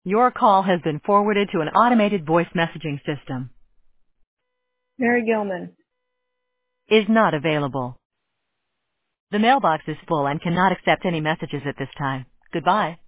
Your call has been forwarded to an automated voice messaging system. Mary Gilman. Is not available. The mailbox is full and cannot accept any messages at this time. Goodbye.